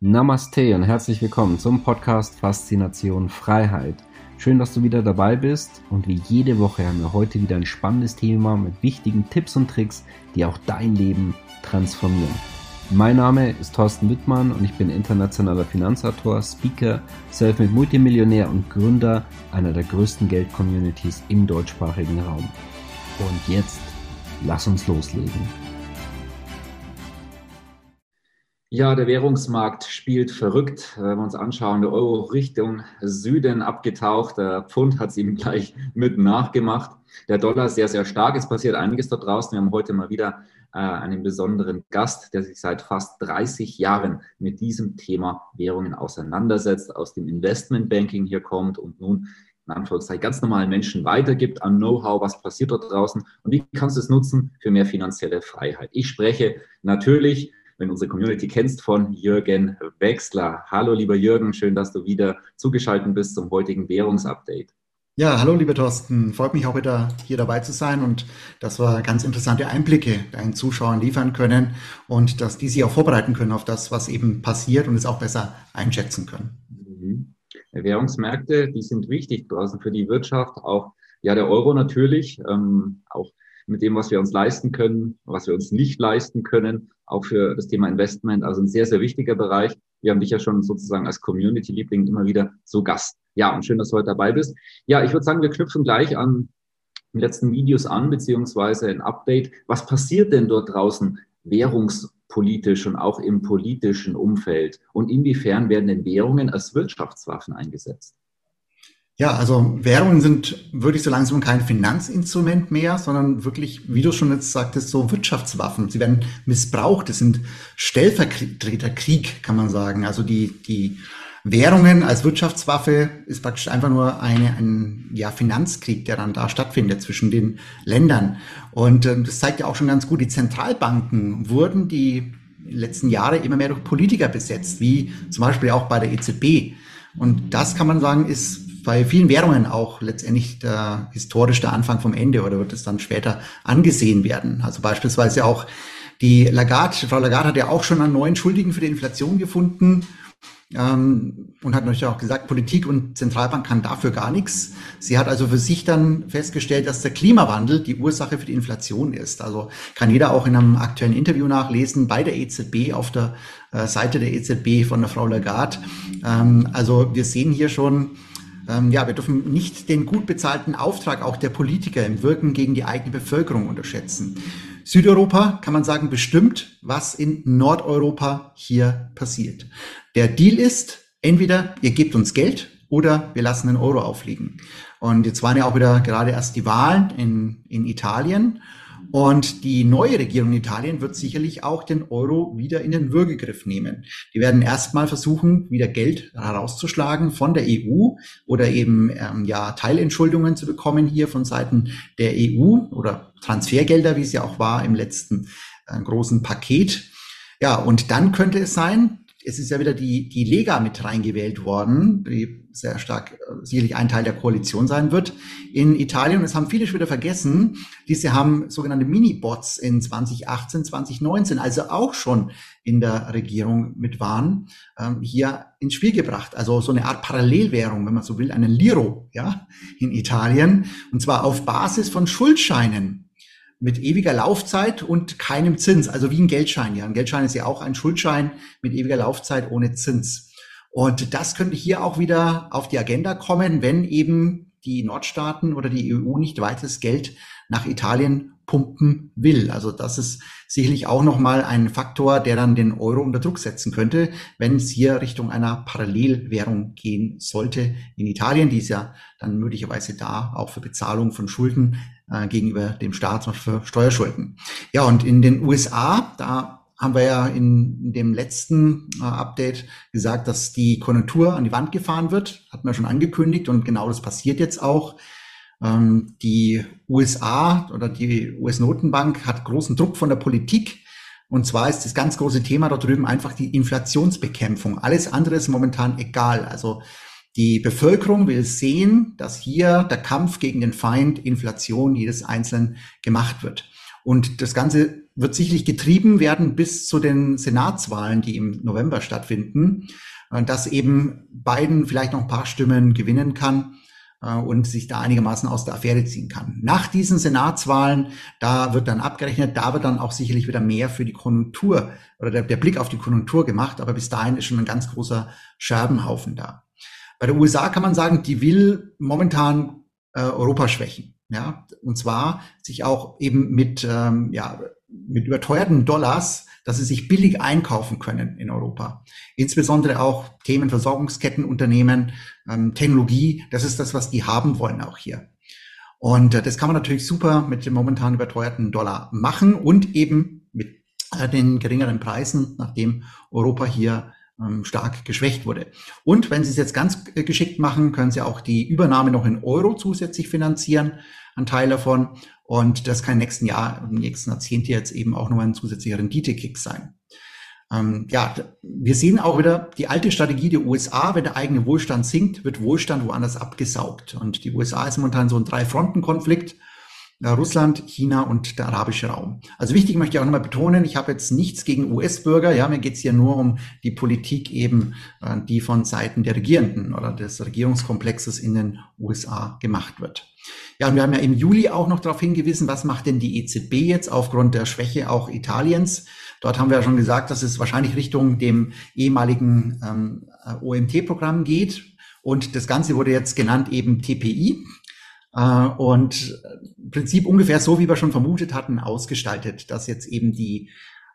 Namaste und herzlich willkommen zum Podcast Faszination Freiheit. Schön, dass du wieder dabei bist und wie jede Woche haben wir heute wieder ein spannendes Thema mit wichtigen Tipps und Tricks, die auch dein Leben transformieren. Mein Name ist Thorsten Wittmann und ich bin internationaler Finanzautor, Speaker, Selfmade Multimillionär und Gründer einer der größten Geld-Communities im deutschsprachigen Raum. Und jetzt, lass uns loslegen. Ja, der Währungsmarkt spielt verrückt. Wenn wir uns anschauen, der Euro Richtung Süden abgetaucht, der Pfund hat es ihm gleich mit nachgemacht. Der Dollar sehr, sehr stark. Es passiert einiges dort draußen. Wir haben heute mal wieder einen besonderen Gast, der sich seit fast 30 Jahren mit diesem Thema Währungen auseinandersetzt, aus dem Investmentbanking hier kommt und nun in Anführungszeichen ganz normalen Menschen weitergibt an Know-how, was passiert dort draußen und wie kannst du es nutzen für mehr finanzielle Freiheit. Ich spreche natürlich, wenn du unsere Community kennst, von Jürgen Wechsler. Hallo, lieber Jürgen, schön, dass du wieder zugeschaltet bist zum heutigen Währungsupdate. Ja, hallo, lieber Thorsten. Freut mich auch wieder hier dabei zu sein und dass wir ganz interessante Einblicke deinen Zuschauern liefern können und dass die sich auch vorbereiten können auf das, was eben passiert und es auch besser einschätzen können. Währungsmärkte, die sind wichtig draußen für die Wirtschaft, auch ja der Euro natürlich, auch mit dem, was wir uns leisten können, was wir uns nicht leisten können, auch für das Thema Investment, also ein sehr, sehr wichtiger Bereich. Wir haben dich ja schon sozusagen als Community-Liebling immer wieder zu Gast. Ja, und schön, dass du heute dabei bist. Ja, ich würde sagen, wir knüpfen gleich an den letzten Videos an, beziehungsweise ein Update. Was passiert denn dort draußen währungspolitisch und auch im politischen Umfeld? Und inwiefern werden denn Währungen als Wirtschaftswaffen eingesetzt? Ja, also Währungen sind wirklich so langsam kein Finanzinstrument mehr, sondern wirklich, wie du schon jetzt sagtest, so Wirtschaftswaffen. Sie werden missbraucht. Es sind Stellvertreterkrieg, kann man sagen. Also die Währungen als Wirtschaftswaffe ist praktisch einfach nur ein Finanzkrieg, der dann da stattfindet zwischen den Ländern. Und das zeigt ja auch schon ganz gut, die Zentralbanken wurden die letzten Jahre immer mehr durch Politiker besetzt, wie zum Beispiel auch bei der EZB. Und das kann man sagen, ist bei vielen Währungen auch letztendlich historisch der Anfang vom Ende oder wird es dann später angesehen werden. Also beispielsweise auch Frau Lagarde hat ja auch schon einen neuen Schuldigen für die Inflation gefunden und hat natürlich auch gesagt, Politik und Zentralbank kann dafür gar nichts. Sie hat also für sich dann festgestellt, dass der Klimawandel die Ursache für die Inflation ist. Also kann jeder auch in einem aktuellen Interview nachlesen bei der EZB auf der Seite der EZB von der Frau Lagarde. Also wir sehen hier schon, wir dürfen nicht den gut bezahlten Auftrag auch der Politiker im Wirken gegen die eigene Bevölkerung unterschätzen. Südeuropa kann man sagen bestimmt, was in Nordeuropa hier passiert. Der Deal ist, entweder ihr gebt uns Geld oder wir lassen den Euro aufliegen. Und jetzt waren ja auch wieder gerade erst die Wahlen in Italien. Und die neue Regierung in Italien wird sicherlich auch den Euro wieder in den Würgegriff nehmen. Die werden erstmal versuchen, wieder Geld herauszuschlagen von der EU oder eben Teilentschuldungen zu bekommen hier von Seiten der EU oder Transfergelder, wie es ja auch war im letzten großen Paket. Ja, und dann könnte es sein, es ist ja wieder die Lega mit reingewählt worden, die sehr stark sicherlich ein Teil der Koalition sein wird in Italien. Und es haben viele schon wieder vergessen, diese haben sogenannte Mini-Bots in 2018, 2019, also auch schon in der Regierung mit waren, hier ins Spiel gebracht. Also so eine Art Parallelwährung, wenn man so will, einen Liro, ja, in Italien. Und zwar auf Basis von Schuldscheinen mit ewiger Laufzeit und keinem Zins, also wie ein Geldschein. Ja, ein Geldschein ist ja auch ein Schuldschein mit ewiger Laufzeit ohne Zins. Und das könnte hier auch wieder auf die Agenda kommen, wenn eben die Nordstaaten oder die EU nicht weiteres Geld nach Italien pumpen will. Also das ist sicherlich auch nochmal ein Faktor, der dann den Euro unter Druck setzen könnte, wenn es hier Richtung einer Parallelwährung gehen sollte in Italien, die ist ja dann möglicherweise da auch für Bezahlung von Schulden gegenüber dem Staat, zum Beispiel für Steuerschulden. Ja, und in den USA, da haben wir ja in dem letzten Update gesagt, dass die Konjunktur an die Wand gefahren wird, hatten wir schon angekündigt und genau das passiert jetzt auch. Die USA oder die US-Notenbank hat großen Druck von der Politik. Und zwar ist das ganz große Thema dort drüben einfach die Inflationsbekämpfung. Alles andere ist momentan egal. Also die Bevölkerung will sehen, dass hier der Kampf gegen den Feind Inflation jedes Einzelnen gemacht wird. Und das Ganze wird sicherlich getrieben werden bis zu den Senatswahlen, die im November stattfinden, dass eben Biden vielleicht noch ein paar Stimmen gewinnen kann und sich da einigermaßen aus der Affäre ziehen kann. Nach diesen Senatswahlen, da wird dann abgerechnet, da wird dann auch sicherlich wieder mehr für die Konjunktur oder der Blick auf die Konjunktur gemacht, aber bis dahin ist schon ein ganz großer Scherbenhaufen da. Bei der USA kann man sagen, die will momentan Europa schwächen, ja, und zwar sich auch eben mit überteuerten Dollars, dass sie sich billig einkaufen können in Europa. Insbesondere auch Themen Versorgungskettenunternehmen, Technologie, das ist das, was die haben wollen auch hier. Und das kann man natürlich super mit dem momentan überteuerten Dollar machen und eben mit den geringeren Preisen, nachdem Europa hier stark geschwächt wurde. Und wenn Sie es jetzt ganz geschickt machen, können Sie auch die Übernahme noch in Euro zusätzlich finanzieren, ein Teil davon. Und das kann im nächsten Jahrzehnt jetzt eben auch nochmal ein zusätzlicher Renditekick sein. Wir sehen auch wieder die alte Strategie der USA, wenn der eigene Wohlstand sinkt, wird Wohlstand woanders abgesaugt. Und die USA ist momentan so ein Drei-Fronten-Konflikt. Russland, China und der arabische Raum. Also wichtig möchte ich auch nochmal betonen, ich habe jetzt nichts gegen US-Bürger, ja, mir geht es hier nur um die Politik eben, die von Seiten der Regierenden oder des Regierungskomplexes in den USA gemacht wird. Ja, und wir haben ja im Juli auch noch darauf hingewiesen, was macht denn die EZB jetzt aufgrund der Schwäche auch Italiens. Dort haben wir ja schon gesagt, dass es wahrscheinlich Richtung dem ehemaligen OMT-Programm geht. Und das Ganze wurde jetzt genannt eben TPI. Und im Prinzip ungefähr so, wie wir schon vermutet hatten, ausgestaltet, dass jetzt eben die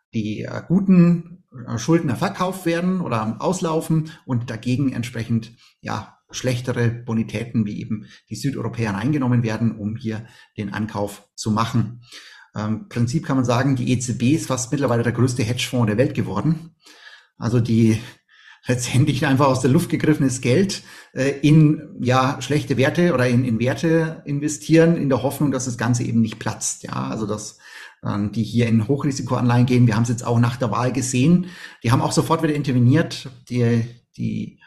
guten Schuldner verkauft werden oder auslaufen und dagegen entsprechend schlechtere Bonitäten wie eben die Südeuropäer eingenommen werden, um hier den Ankauf zu machen. Im Prinzip kann man sagen, die EZB ist fast mittlerweile der größte Hedgefonds der Welt geworden. Also die letztendlich einfach aus der Luft gegriffenes Geld in schlechte Werte oder in Werte investieren, in der Hoffnung, dass das Ganze eben nicht platzt. Ja, also dass die hier in Hochrisikoanleihen gehen. Wir haben es jetzt auch nach der Wahl gesehen. Die haben auch sofort wieder interveniert. Die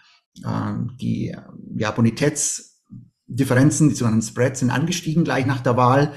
Bonitätsdifferenzen, die sogenannten Spreads, sind angestiegen gleich nach der Wahl.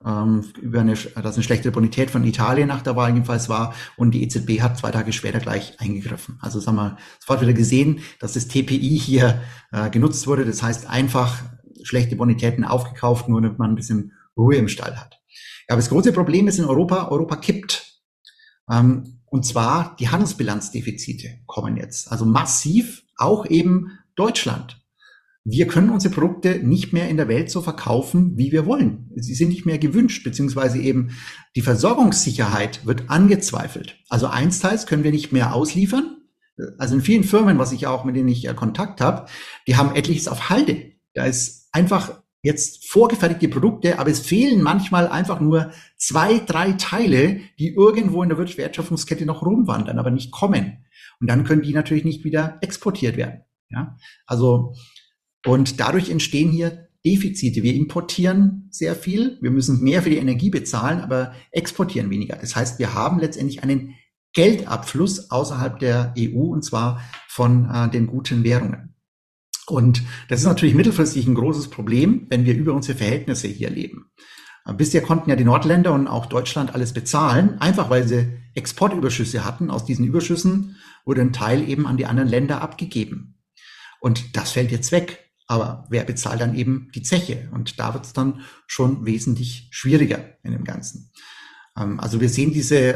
Dass eine schlechte Bonität von Italien nach der Wahl jedenfalls war, und die EZB hat 2 Tage später gleich eingegriffen. Also das haben wir sofort wieder gesehen, dass das TPI hier genutzt wurde. Das heißt einfach schlechte Bonitäten aufgekauft, nur damit man ein bisschen Ruhe im Stall hat. Ja, aber das große Problem ist in Europa kippt. Und zwar die Handelsbilanzdefizite kommen jetzt. Also massiv, auch eben Deutschland. Wir können unsere Produkte nicht mehr in der Welt so verkaufen, wie wir wollen. Sie sind nicht mehr gewünscht, beziehungsweise eben die Versorgungssicherheit wird angezweifelt. Also einsteils können wir nicht mehr ausliefern. Also in vielen Firmen, mit denen ich Kontakt habe, die haben etliches auf Halde. Da ist einfach jetzt vorgefertigte Produkte, aber es fehlen manchmal einfach nur 2, 3 Teile, die irgendwo in der Wertschöpfungskette noch rumwandern, aber nicht kommen. Und dann können die natürlich nicht wieder exportiert werden. Ja, also und dadurch entstehen hier Defizite. Wir importieren sehr viel, wir müssen mehr für die Energie bezahlen, aber exportieren weniger. Das heißt, wir haben letztendlich einen Geldabfluss außerhalb der EU, und zwar von den guten Währungen. Und das ist natürlich mittelfristig ein großes Problem, wenn wir über unsere Verhältnisse hier leben. Bisher konnten ja die Nordländer und auch Deutschland alles bezahlen, einfach weil sie Exportüberschüsse hatten. Aus diesen Überschüssen wurde ein Teil eben an die anderen Länder abgegeben. Und das fällt jetzt weg. Aber wer bezahlt dann eben die Zeche? Und da wird es dann schon wesentlich schwieriger in dem Ganzen. Also wir sehen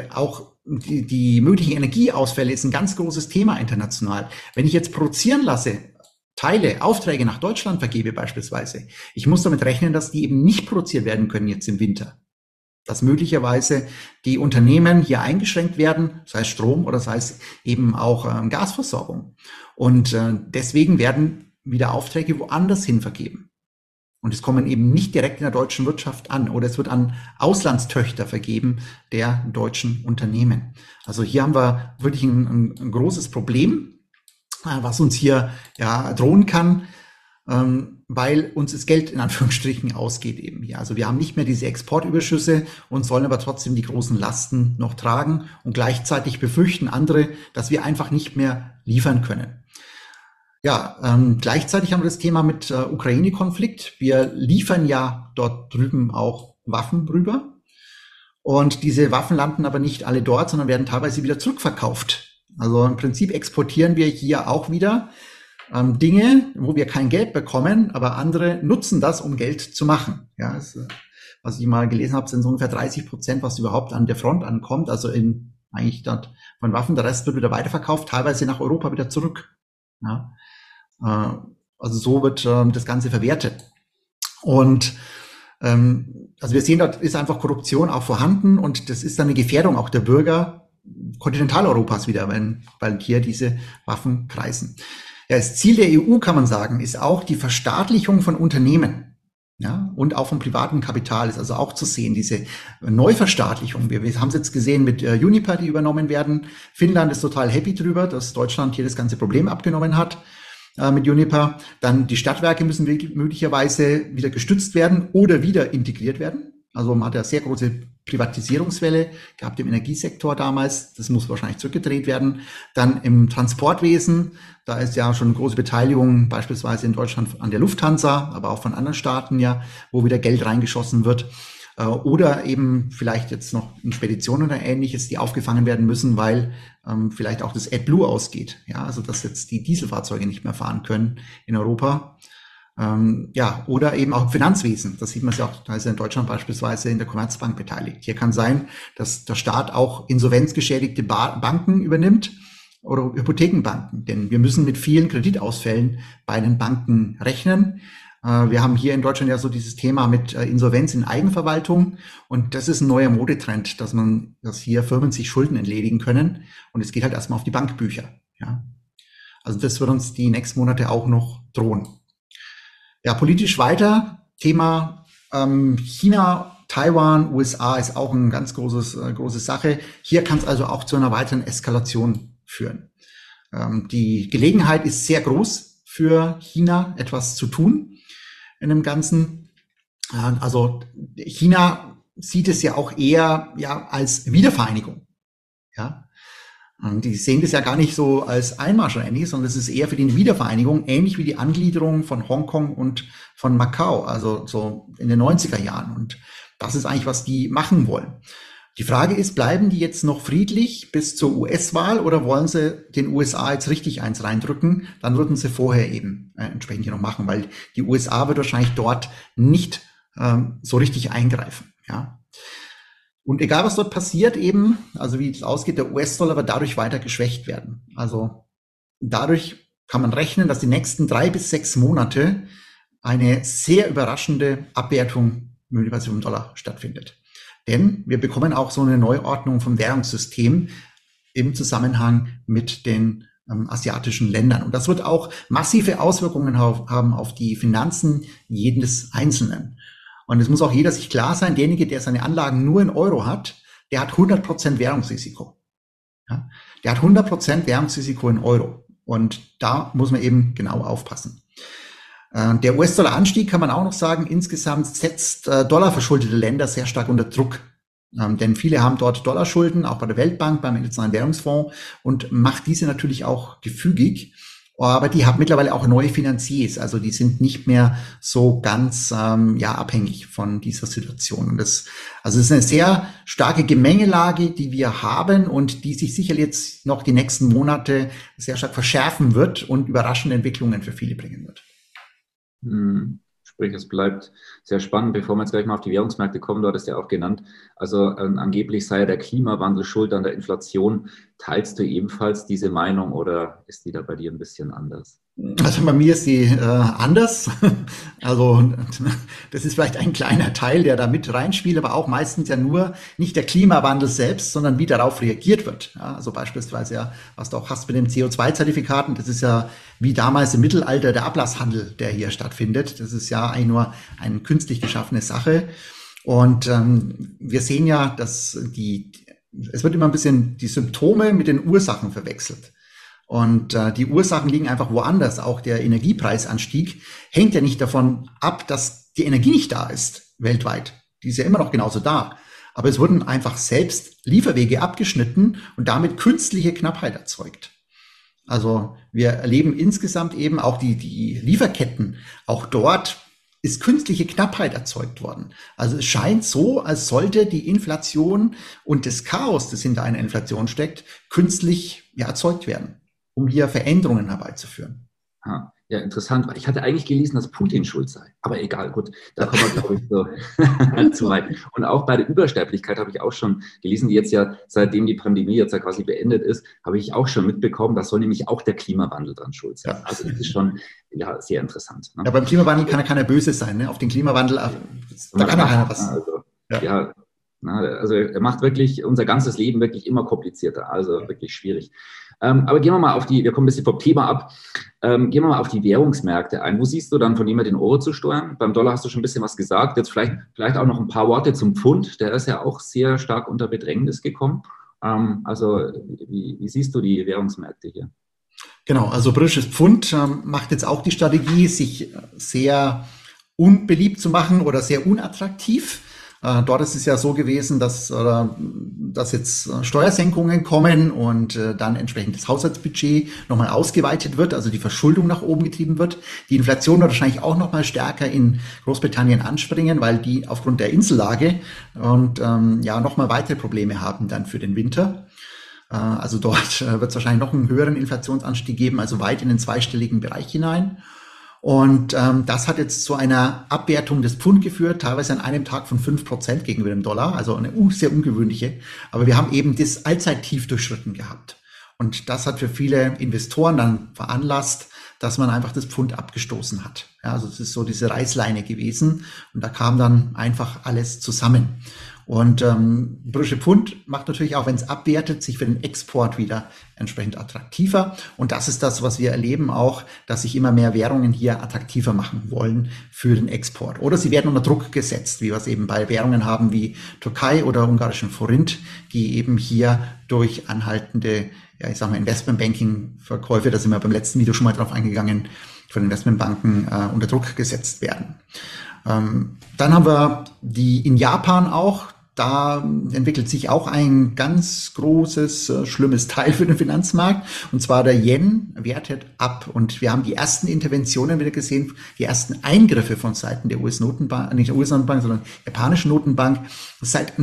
die möglichen Energieausfälle ist ein ganz großes Thema international. Wenn ich jetzt produzieren lasse, Aufträge nach Deutschland vergebe beispielsweise, ich muss damit rechnen, dass die eben nicht produziert werden können jetzt im Winter. Dass möglicherweise die Unternehmen hier eingeschränkt werden, sei es Strom oder sei es eben auch Gasversorgung. Und deswegen werden wieder Aufträge woanders hin vergeben. Und es kommen eben nicht direkt in der deutschen Wirtschaft an, oder es wird an Auslandstöchter vergeben der deutschen Unternehmen. Also hier haben wir wirklich ein großes Problem, was uns hier drohen kann, weil uns das Geld in Anführungsstrichen ausgeht eben hier. Also wir haben nicht mehr diese Exportüberschüsse und sollen aber trotzdem die großen Lasten noch tragen, und gleichzeitig befürchten andere, dass wir einfach nicht mehr liefern können. Ja, gleichzeitig haben wir das Thema mit Ukraine-Konflikt. Wir liefern ja dort drüben auch Waffen rüber. Und diese Waffen landen aber nicht alle dort, sondern werden teilweise wieder zurückverkauft. Also im Prinzip exportieren wir hier auch wieder Dinge, wo wir kein Geld bekommen, aber andere nutzen das, um Geld zu machen. Ja, das, was ich mal gelesen habe, sind so ungefähr 30%, was überhaupt an der Front ankommt, also eigentlich dort von Waffen. Der Rest wird wieder weiterverkauft, teilweise nach Europa wieder zurück. Ja, also so wird das Ganze verwertet. Und also wir sehen, dort ist einfach Korruption auch vorhanden und das ist dann eine Gefährdung auch der Bürger Kontinentaleuropas wieder, weil hier diese Waffen kreisen. Ja, das Ziel der EU, kann man sagen, ist auch die Verstaatlichung von Unternehmen, ja, und auch vom privaten Kapital ist also auch zu sehen, diese Neuverstaatlichung. Wir haben es jetzt gesehen mit Uniper, die übernommen werden. Finnland ist total happy drüber, dass Deutschland hier das ganze Problem abgenommen hat mit Uniper. Dann die Stadtwerke müssen möglicherweise wieder gestützt werden oder wieder integriert werden. Also man hat ja sehr große Privatisierungswelle gehabt im Energiesektor damals. Das muss wahrscheinlich zurückgedreht werden. Dann im Transportwesen, da ist ja schon eine große Beteiligung beispielsweise in Deutschland an der Lufthansa, aber auch von anderen Staaten ja, wo wieder Geld reingeschossen wird. Oder eben vielleicht jetzt noch in Speditionen oder Ähnliches, die aufgefangen werden müssen, weil vielleicht auch das AdBlue ausgeht. Ja, also dass jetzt die Dieselfahrzeuge nicht mehr fahren können in Europa. Ja, oder eben auch im Finanzwesen. Das sieht man ja auch, da ist ja in Deutschland beispielsweise in der Commerzbank beteiligt. Hier kann sein, dass der Staat auch insolvenzgeschädigte Banken übernimmt oder Hypothekenbanken, denn wir müssen mit vielen Kreditausfällen bei den Banken rechnen. Wir haben hier in Deutschland ja so dieses Thema mit Insolvenz in Eigenverwaltung und das ist ein neuer Modetrend, dass hier Firmen sich Schulden entledigen können und es geht halt erstmal auf die Bankbücher. Ja, also das wird uns die nächsten Monate auch noch drohen. Ja, politisch weiter. Thema China, Taiwan, USA ist auch ein ganz große Sache. Hier kann es also auch zu einer weiteren Eskalation führen. Die Gelegenheit ist sehr groß für China, etwas zu tun in dem Ganzen. Also China sieht es ja auch eher als Wiedervereinigung. Ja. Und die sehen das ja gar nicht so als Einmarsch oder ähnliches, sondern es ist eher für die Wiedervereinigung, ähnlich wie die Angliederung von Hongkong und von Macau, also so in den 90er Jahren. Und das ist eigentlich, was die machen wollen. Die Frage ist, bleiben die jetzt noch friedlich bis zur US-Wahl oder wollen sie den USA jetzt richtig eins reindrücken? Dann würden sie vorher eben entsprechend hier noch machen, weil die USA wird wahrscheinlich dort nicht so richtig eingreifen. Ja. Und egal, was dort passiert eben, also wie es ausgeht, der US-Dollar wird dadurch weiter geschwächt werden. Also dadurch kann man rechnen, dass die nächsten 3 bis 6 Monate eine sehr überraschende Abwertung möglicherweise vom Dollar stattfindet. Denn wir bekommen auch so eine Neuordnung vom Währungssystem im Zusammenhang mit den asiatischen Ländern. Und das wird auch massive Auswirkungen haben auf die Finanzen jedes Einzelnen. Und es muss auch jeder sich klar sein, derjenige, der seine Anlagen nur in Euro hat, der hat 100% Währungsrisiko. Ja? Der hat 100% Währungsrisiko in Euro. Und da muss man eben genau aufpassen. Der US-Dollar-Anstieg, kann man auch noch sagen, insgesamt setzt dollarverschuldete Länder sehr stark unter Druck. Denn viele haben dort Dollarschulden, auch bei der Weltbank, beim Internationalen Währungsfonds, und macht diese natürlich auch gefügig. Aber die haben mittlerweile auch neue Finanziers, also die sind nicht mehr so ganz abhängig von dieser Situation. Und das ist eine sehr starke Gemengelage, die wir haben und die sich sicherlich jetzt noch die nächsten Monate sehr stark verschärfen wird und überraschende Entwicklungen für viele bringen wird. Sprich, es bleibt sehr spannend. Bevor wir jetzt gleich mal auf die Währungsmärkte kommen, du hattest ja auch genannt, also angeblich sei ja der Klimawandel schuld an der Inflation. Teilst du ebenfalls diese Meinung oder ist die da bei dir ein bisschen anders? Also bei mir ist sie anders. Also das ist vielleicht ein kleiner Teil, der da mit reinspielt, aber auch meistens ja nur nicht der Klimawandel selbst, sondern wie darauf reagiert wird. Ja, also beispielsweise ja, was du auch hast mit den CO2-Zertifikaten, das ist ja wie damals im Mittelalter der Ablasshandel, der hier stattfindet. Das ist ja eigentlich nur eine künstlich geschaffene Sache. Und wir sehen ja, dass es wird immer ein bisschen die Symptome mit den Ursachen verwechselt. Und die Ursachen liegen einfach woanders. Auch der Energiepreisanstieg hängt ja nicht davon ab, dass die Energie nicht da ist weltweit. Die ist ja immer noch genauso da. Aber es wurden einfach selbst Lieferwege abgeschnitten und damit künstliche Knappheit erzeugt. Also wir erleben insgesamt eben auch die Lieferketten. Auch dort ist künstliche Knappheit erzeugt worden. Also es scheint so, als sollte die Inflation und das Chaos, das hinter einer Inflation steckt, künstlich erzeugt werden, um hier Veränderungen herbeizuführen. Ja, interessant. Ich hatte eigentlich gelesen, dass Putin schuld sei. Aber egal, gut, da kommen wir, glaube ich, so zu weit. Und auch bei der Übersterblichkeit habe ich auch schon gelesen, die jetzt ja, seitdem die Pandemie jetzt ja quasi beendet ist, habe ich auch schon mitbekommen, da soll nämlich auch der Klimawandel dran schuld sein. Also das ist schon sehr interessant. Ne? Ja, beim Klimawandel kann ja keiner böse sein. Ne? Auf den Klimawandel, da kann ja keiner was. Also er macht wirklich unser ganzes Leben wirklich immer komplizierter. Also wirklich schwierig. Aber gehen wir mal wir kommen ein bisschen vom Thema ab, gehen wir mal auf die Währungsmärkte ein. Wo siehst du dann von jemand den Euro zu steuern? Beim Dollar hast du schon ein bisschen was gesagt. Jetzt vielleicht auch noch ein paar Worte zum Pfund. Der ist ja auch sehr stark unter Bedrängnis gekommen. Also wie siehst du die Währungsmärkte hier? Genau, also britisches Pfund macht jetzt auch die Strategie, sich sehr unbeliebt zu machen oder sehr unattraktiv. Dort ist es ja so gewesen, dass jetzt Steuersenkungen kommen und dann entsprechend das Haushaltsbudget nochmal ausgeweitet wird, also die Verschuldung nach oben getrieben wird. Die Inflation wird wahrscheinlich auch nochmal stärker in Großbritannien anspringen, weil die aufgrund der Insellage und nochmal weitere Probleme haben dann für den Winter. Also dort wird es wahrscheinlich noch einen höheren Inflationsanstieg geben, also weit in den zweistelligen Bereich hinein. Und das hat jetzt zu einer Abwertung des Pfund geführt, teilweise an einem Tag von 5% gegenüber dem Dollar, also eine sehr ungewöhnliche. Aber wir haben eben das Allzeittief durchschritten gehabt. Und das hat für viele Investoren dann veranlasst, dass man einfach das Pfund abgestoßen hat. Ja, also es ist so diese Reißleine gewesen und da kam dann einfach alles zusammen. Und britische Pfund macht natürlich auch, wenn es abwertet, sich für den Export wieder entsprechend attraktiver. Und das ist das, was wir erleben auch, dass sich immer mehr Währungen hier attraktiver machen wollen für den Export. Oder sie werden unter Druck gesetzt, wie wir es eben bei Währungen haben wie Türkei oder ungarischen Forint, die eben hier durch anhaltende, Investmentbanking-Verkäufe, da sind wir beim letzten Video schon mal drauf eingegangen, von Investmentbanken unter Druck gesetzt werden. Dann haben wir in Japan auch, da entwickelt sich auch ein ganz großes, schlimmes Teil für den Finanzmarkt. Und zwar der Yen wertet ab. Und wir haben die ersten Interventionen wieder gesehen, die ersten Eingriffe von Seiten der US-Notenbank, nicht der US-Notenbank, sondern der japanischen Notenbank seit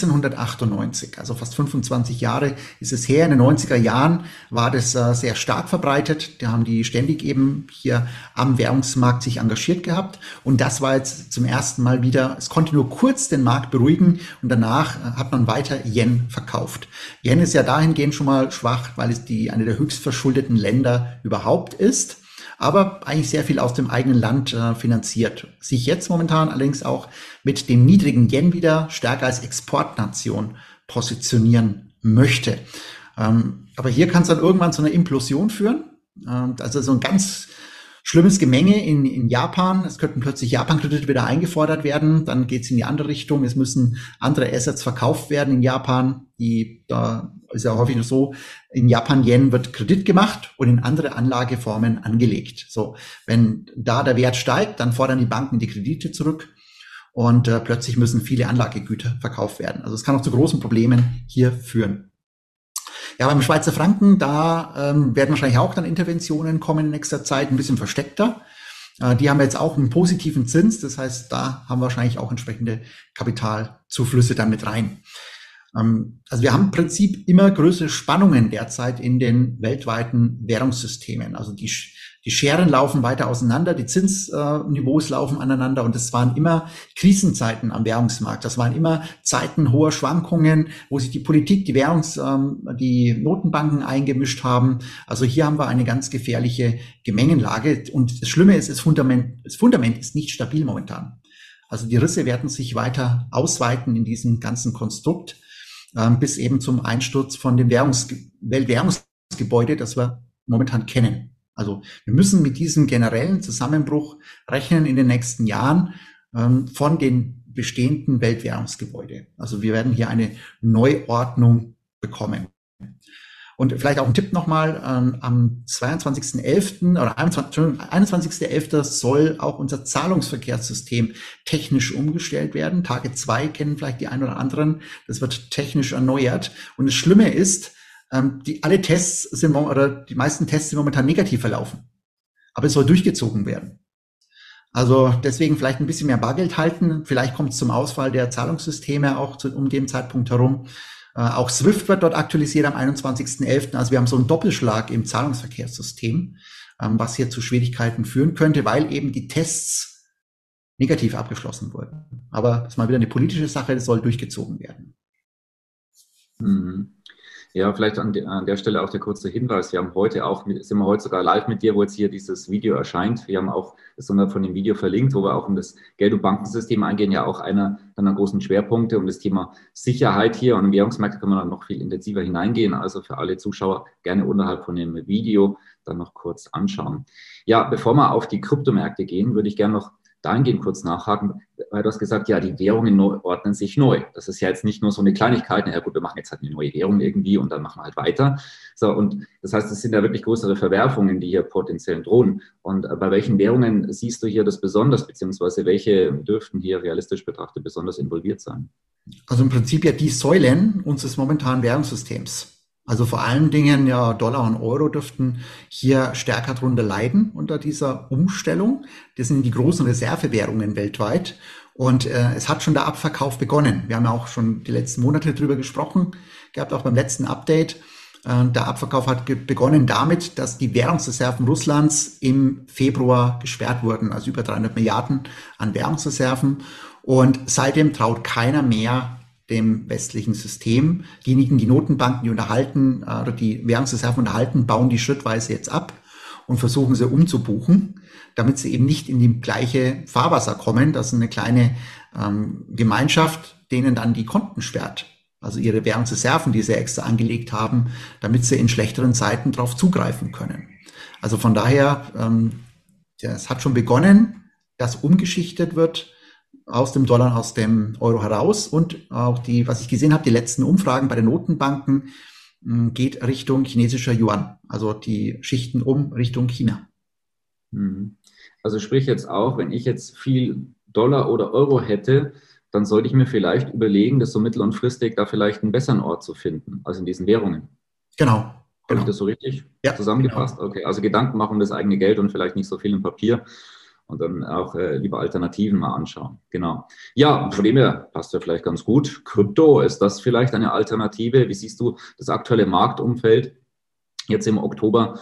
1998. Also fast 25 Jahre ist es her. In den 90er Jahren war das sehr stark verbreitet. Da haben die ständig eben hier am Währungsmarkt sich engagiert gehabt. Und das war jetzt zum ersten Mal wieder, es konnte nur kurz den Markt beruhigen. Und danach hat man weiter Yen verkauft. Yen ist ja dahingehend schon mal schwach, weil es eine der höchst verschuldeten Länder überhaupt ist, aber eigentlich sehr viel aus dem eigenen Land finanziert. Sich jetzt momentan allerdings auch mit dem niedrigen Yen wieder stärker als Exportnation positionieren möchte. Aber hier kann es dann irgendwann zu einer Implosion führen. Also so ein ganz schlimmes Gemenge in Japan. Es könnten plötzlich Japan-Kredite wieder eingefordert werden. Dann geht es in die andere Richtung. Es müssen andere Assets verkauft werden in Japan. Da ist ja häufig so, in Japan Yen wird Kredit gemacht und in andere Anlageformen angelegt. So, wenn da der Wert steigt, dann fordern die Banken die Kredite zurück und plötzlich müssen viele Anlagegüter verkauft werden. Also es kann auch zu großen Problemen hier führen. Ja, beim Schweizer Franken, da werden wahrscheinlich auch dann Interventionen kommen in nächster Zeit, ein bisschen versteckter. Die haben jetzt auch einen positiven Zins, das heißt, da haben wir wahrscheinlich auch entsprechende Kapitalzuflüsse dann mit rein. Also wir haben im Prinzip immer größere Spannungen derzeit in den weltweiten Währungssystemen. Also die Scheren laufen weiter auseinander, die Zinsniveaus laufen aneinander und es waren immer Krisenzeiten am Währungsmarkt. Das waren immer Zeiten hoher Schwankungen, wo sich die Politik, die Notenbanken eingemischt haben. Also hier haben wir eine ganz gefährliche Gemengenlage und das Schlimme ist, das Fundament ist nicht stabil momentan. Also die Risse werden sich weiter ausweiten in diesem ganzen Konstrukt, bis eben zum Einsturz von dem Weltwährungsgebäude, das wir momentan kennen. Also wir müssen mit diesem generellen Zusammenbruch rechnen in den nächsten Jahren von den bestehenden Weltwährungsgebäude. Also wir werden hier eine Neuordnung bekommen. Und vielleicht auch ein Tipp nochmal, am 22.11. oder 21.11. soll auch unser Zahlungsverkehrssystem technisch umgestellt werden. Tage 2 kennen vielleicht die einen oder anderen. Das wird technisch erneuert. Und das Schlimme ist, die meisten Tests sind momentan negativ verlaufen. Aber es soll durchgezogen werden. Also deswegen vielleicht ein bisschen mehr Bargeld halten. Vielleicht kommt es zum Ausfall der Zahlungssysteme auch um den Zeitpunkt herum. Auch SWIFT wird dort aktualisiert am 21.11. Also wir haben so einen Doppelschlag im Zahlungsverkehrssystem, was hier zu Schwierigkeiten führen könnte, weil eben die Tests negativ abgeschlossen wurden. Aber das ist mal wieder eine politische Sache, das soll durchgezogen werden. Mhm. Ja, vielleicht an der Stelle auch der kurze Hinweis. Wir haben heute auch, sind wir heute sogar live mit dir, wo jetzt hier dieses Video erscheint. Wir haben auch das von dem Video verlinkt, wo wir auch um das Geld- und Bankensystem eingehen, ja auch einer deiner großen Schwerpunkte um das Thema Sicherheit hier. Und in Währungsmärkte kann man dann noch viel intensiver hineingehen. Also für alle Zuschauer gerne unterhalb von dem Video dann noch kurz anschauen. Ja, bevor wir auf die Kryptomärkte gehen, würde ich gerne noch dahingehend kurz nachhaken, weil du hast gesagt, ja, die Währungen ordnen sich neu. Das ist ja jetzt nicht nur so eine Kleinigkeit, naja gut, wir machen jetzt halt eine neue Währung irgendwie und dann machen wir halt weiter. So, und das heißt, es sind ja wirklich größere Verwerfungen, die hier potenziell drohen. Und bei welchen Währungen siehst du hier das besonders, beziehungsweise welche dürften hier realistisch betrachtet besonders involviert sein? Also im Prinzip ja die Säulen unseres momentanen Währungssystems. Also vor allen Dingen ja Dollar und Euro dürften hier stärker drunter leiden unter dieser Umstellung. Das sind die großen Reservewährungen weltweit. Und es hat schon der Abverkauf begonnen. Wir haben ja auch schon die letzten Monate drüber gesprochen, gehabt auch beim letzten Update. Der Abverkauf hat begonnen damit, dass die Währungsreserven Russlands im Februar gesperrt wurden. Also über 300 Milliarden an Währungsreserven. Und seitdem traut keiner mehr dem westlichen System. Diejenigen, die Notenbanken, die unterhalten, oder die Währungsreserven unterhalten, bauen die schrittweise jetzt ab und versuchen sie umzubuchen, damit sie eben nicht in die gleiche Fahrwasser kommen, dass eine kleine Gemeinschaft denen dann die Konten sperrt. Also ihre Währungsreserven, die sie extra angelegt haben, damit sie in schlechteren Zeiten darauf zugreifen können. Also von daher, es hat schon begonnen, dass umgeschichtet wird aus dem Dollar, aus dem Euro heraus, und auch was ich gesehen habe, die letzten Umfragen bei den Notenbanken geht Richtung chinesischer Yuan, also die schichten um Richtung China. Also sprich jetzt auch, wenn ich jetzt viel Dollar oder Euro hätte, dann sollte ich mir vielleicht überlegen, das so mittel- und fristig da vielleicht einen besseren Ort zu finden, als in diesen Währungen. Genau. Habe ich das so richtig zusammengefasst? Genau. Okay, also Gedanken machen um das eigene Geld und vielleicht nicht so viel im Papier. Und dann auch lieber Alternativen mal anschauen. Genau. Ja, von dem her passt ja vielleicht ganz gut. Krypto, ist das vielleicht eine Alternative? Wie siehst du das aktuelle Marktumfeld jetzt im Oktober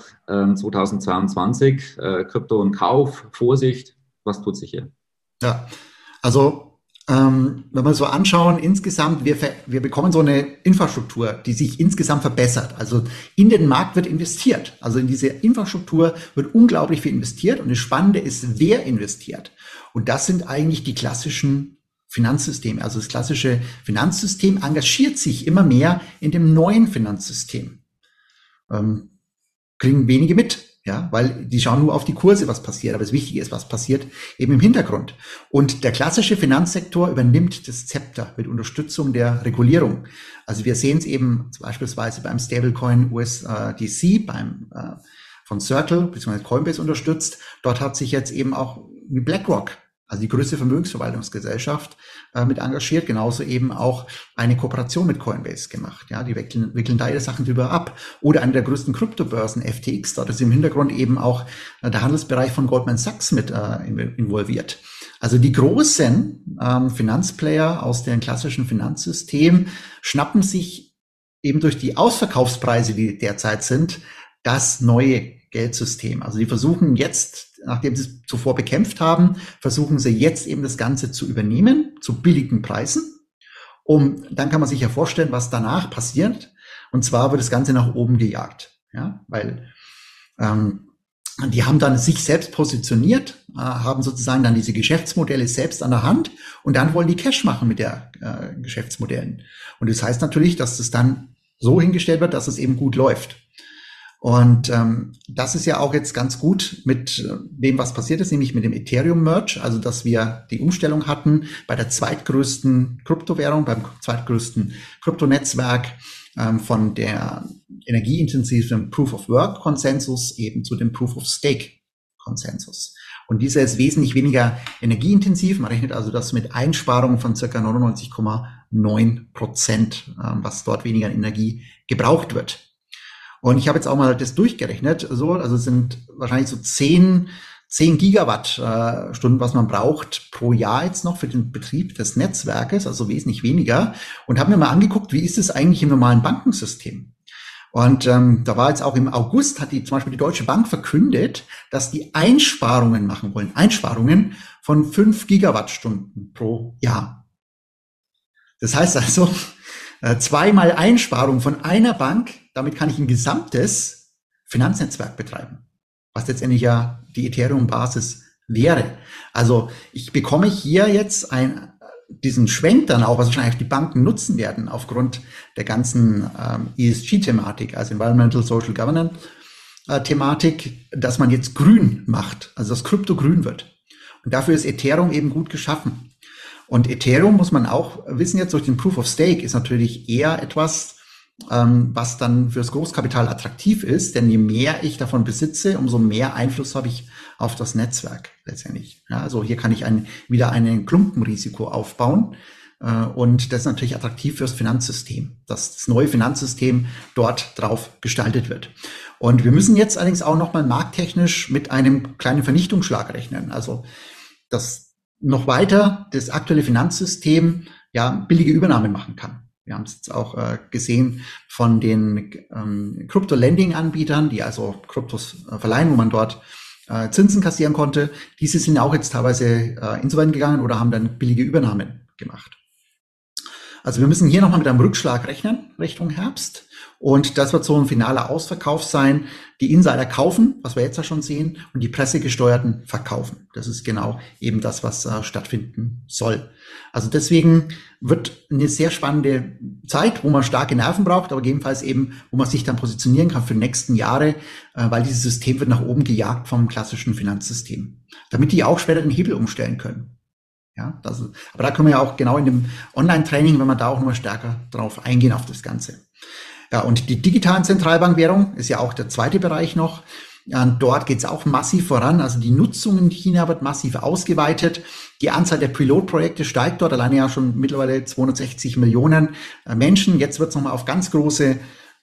2022? Krypto und Kauf, Vorsicht, was tut sich hier? Ja, also wenn wir so anschauen, insgesamt, wir bekommen so eine Infrastruktur, die sich insgesamt verbessert. Also in den Markt wird investiert. Also in diese Infrastruktur wird unglaublich viel investiert. Und das Spannende ist, wer investiert. Und das sind eigentlich die klassischen Finanzsysteme. Also das klassische Finanzsystem engagiert sich immer mehr in dem neuen Finanzsystem. Kriegen wenige mit. Ja, weil die schauen nur auf die Kurse, was passiert. Aber das Wichtige ist, was passiert eben im Hintergrund. Und der klassische Finanzsektor übernimmt das Zepter mit Unterstützung der Regulierung. Also wir sehen es eben beispielsweise beim Stablecoin USDC, von Circle bzw. Coinbase unterstützt. Dort hat sich jetzt eben auch wie BlackRock, also die größte Vermögensverwaltungsgesellschaft, mit engagiert, genauso eben auch eine Kooperation mit Coinbase gemacht. Ja, die wickeln da ihre Sachen drüber ab. Oder eine der größten Kryptobörsen, FTX, dort ist im Hintergrund eben auch der Handelsbereich von Goldman Sachs mit involviert. Also die großen Finanzplayer aus dem klassischen Finanzsystem schnappen sich eben durch die Ausverkaufspreise, die derzeit sind, das neue Geldsystem. Also die versuchen jetzt, nachdem sie es zuvor bekämpft haben, versuchen sie jetzt eben das Ganze zu übernehmen, zu billigen Preisen. Dann kann man sich ja vorstellen, was danach passiert. Und zwar wird das Ganze nach oben gejagt. Ja, weil die haben dann sich selbst positioniert, haben sozusagen dann diese Geschäftsmodelle selbst an der Hand, und dann wollen die Cash machen mit der Geschäftsmodellen. Und das heißt natürlich, dass das dann so hingestellt wird, dass es eben gut läuft. Und das ist ja auch jetzt ganz gut mit dem, was passiert ist, nämlich mit dem Ethereum-Merge, also dass wir die Umstellung hatten bei der zweitgrößten Kryptowährung, beim zweitgrößten Kryptonetzwerk, von der energieintensiven Proof-of-Work-Konsensus eben zu dem Proof-of-Stake-Konsensus. Und dieser ist wesentlich weniger energieintensiv. Man rechnet also das mit Einsparungen von ca. 99,9%, was dort weniger Energie gebraucht wird. Und ich habe jetzt auch mal das durchgerechnet, also es sind wahrscheinlich so 10 10 Gigawattstunden, was man braucht pro Jahr jetzt noch für den Betrieb des Netzwerkes, also wesentlich weniger. Und habe mir mal angeguckt, wie ist es eigentlich im normalen Bankensystem? Und da war jetzt auch im August, hat zum Beispiel die Deutsche Bank verkündet, dass die Einsparungen machen wollen. Einsparungen von 5 Gigawattstunden pro Jahr. Das heißt also, 2-mal Einsparung von einer Bank, damit kann ich ein gesamtes Finanznetzwerk betreiben, was letztendlich ja die Ethereum-Basis wäre. Also ich bekomme hier jetzt diesen Schwenk dann auch, was wahrscheinlich die Banken nutzen werden aufgrund der ganzen ESG-Thematik, also Environmental Social Governance Thematik, dass man jetzt grün macht, also dass Krypto grün wird. Und dafür ist Ethereum eben gut geschaffen. Und Ethereum, muss man auch wissen, jetzt durch den Proof of Stake ist natürlich eher etwas, was dann fürs Großkapital attraktiv ist, denn je mehr ich davon besitze, umso mehr Einfluss habe ich auf das Netzwerk letztendlich. Ja, also hier kann ich wieder ein Klumpenrisiko aufbauen und das ist natürlich attraktiv fürs Finanzsystem, dass das neue Finanzsystem dort drauf gestaltet wird. Und wir müssen jetzt allerdings auch nochmal markttechnisch mit einem kleinen Vernichtungsschlag rechnen, also dass noch weiter das aktuelle Finanzsystem ja billige Übernahmen machen kann. Wir haben es jetzt auch gesehen von den Crypto-Lending-Anbietern, die also Kryptos verleihen, wo man dort Zinsen kassieren konnte. Diese sind auch jetzt teilweise insolvent gegangen oder haben dann billige Übernahmen gemacht. Also wir müssen hier nochmal mit einem Rückschlag rechnen, Richtung Herbst. Und das wird so ein finaler Ausverkauf sein. Die Insider kaufen, was wir jetzt ja schon sehen, und die Pressegesteuerten verkaufen. Das ist genau eben das, was stattfinden soll. Also deswegen wird eine sehr spannende Zeit, wo man starke Nerven braucht, aber gegebenenfalls eben, wo man sich dann positionieren kann für die nächsten Jahre, weil dieses System wird nach oben gejagt vom klassischen Finanzsystem, damit die auch später den Hebel umstellen können. Ja, aber da können wir ja auch genau in dem Online-Training, wenn wir da auch nochmal stärker drauf eingehen auf das Ganze. Ja, und die digitalen Zentralbankwährungen ist ja auch der zweite Bereich noch. Ja, und dort geht es auch massiv voran. Also die Nutzung in China wird massiv ausgeweitet. Die Anzahl der Pilotprojekte steigt dort. Alleine ja schon mittlerweile 260 Millionen Menschen. Jetzt wird es nochmal auf ganz große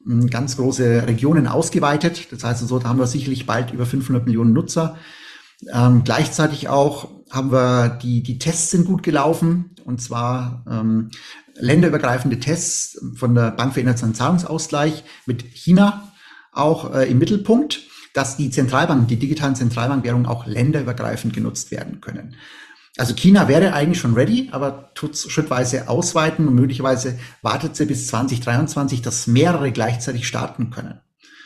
Regionen ausgeweitet. Das heißt, so da haben wir sicherlich bald über 500 Millionen Nutzer. Gleichzeitig auch haben wir die Tests sind gut gelaufen, und zwar länderübergreifende Tests von der Bank für internationalen Zahlungsausgleich mit China auch im Mittelpunkt, dass die digitalen Zentralbankwährungen auch länderübergreifend genutzt werden können. Also China wäre eigentlich schon ready, aber tut es schrittweise ausweiten und möglicherweise wartet sie bis 2023, dass mehrere gleichzeitig starten können,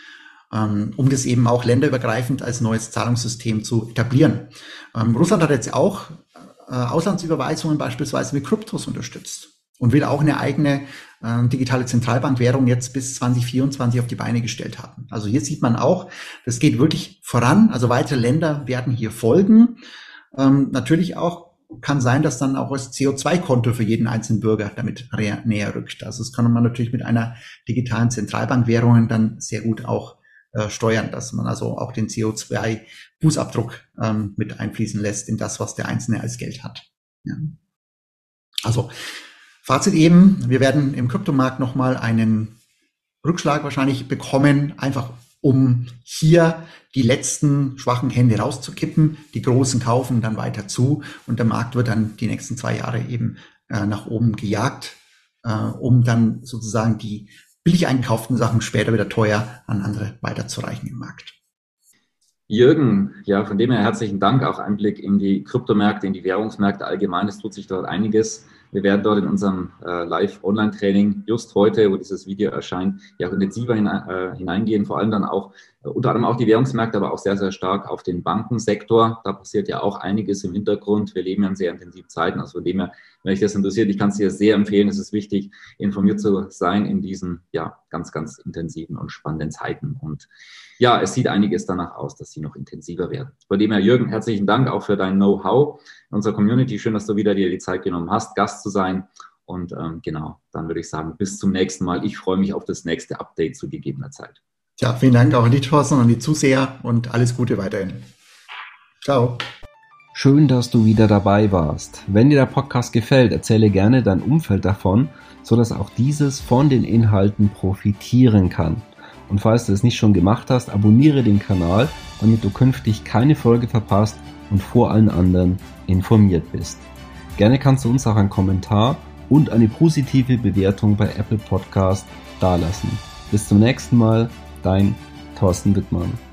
um das eben auch länderübergreifend als neues Zahlungssystem zu etablieren. Russland hat jetzt auch Auslandsüberweisungen beispielsweise mit Kryptos unterstützt und will auch eine eigene digitale Zentralbankwährung jetzt bis 2024 auf die Beine gestellt haben. Also hier sieht man auch, das geht wirklich voran. Also weitere Länder werden hier folgen. Natürlich auch kann sein, dass dann auch das CO2-Konto für jeden einzelnen Bürger damit näher rückt. Also das kann man natürlich mit einer digitalen Zentralbankwährung dann sehr gut auch steuern, dass man also auch den CO2-Fußabdruck mit einfließen lässt in das, was der Einzelne als Geld hat. Ja. Also Fazit eben, wir werden im Kryptomarkt nochmal einen Rückschlag wahrscheinlich bekommen, einfach um hier die letzten schwachen Hände rauszukippen. Die Großen kaufen dann weiter zu und der Markt wird dann die nächsten 2 Jahre eben nach oben gejagt, um dann sozusagen die billig eingekauften Sachen später wieder teuer an andere weiterzureichen im Markt. Jürgen, ja, von dem her herzlichen Dank, auch Einblick in die Kryptomärkte, in die Währungsmärkte allgemein. Es tut sich dort einiges. Wir werden dort in unserem Live-Online-Training just heute, wo dieses Video erscheint, ja auch intensiver hineingehen, vor allem dann auch, unter anderem auch die Währungsmärkte, aber auch sehr, sehr stark auf den Bankensektor. Da passiert ja auch einiges im Hintergrund. Wir leben ja in sehr intensiven Zeiten, also von dem her, wenn euch das interessiert, ich kann es dir sehr empfehlen. Es ist wichtig, informiert zu sein in diesen, ja, ganz, ganz intensiven und spannenden Zeiten. Und ja, es sieht einiges danach aus, dass sie noch intensiver werden. Von dem her, Jürgen, herzlichen Dank auch für dein Know-how in unserer Community. Schön, dass du wieder dir die Zeit genommen hast, Gast zu sein. Und genau, dann würde ich sagen, bis zum nächsten Mal. Ich freue mich auf das nächste Update zu gegebener Zeit. Ja, vielen Dank auch an die Thorsten und an die Zuseher und alles Gute weiterhin. Ciao. Schön, dass du wieder dabei warst. Wenn dir der Podcast gefällt, erzähle gerne dein Umfeld davon, sodass auch dieses von den Inhalten profitieren kann. Und falls du es nicht schon gemacht hast, abonniere den Kanal, damit du künftig keine Folge verpasst und vor allen anderen informiert bist. Gerne kannst du uns auch einen Kommentar und eine positive Bewertung bei Apple Podcast dalassen. Bis zum nächsten Mal, dein Thorsten Wittmann.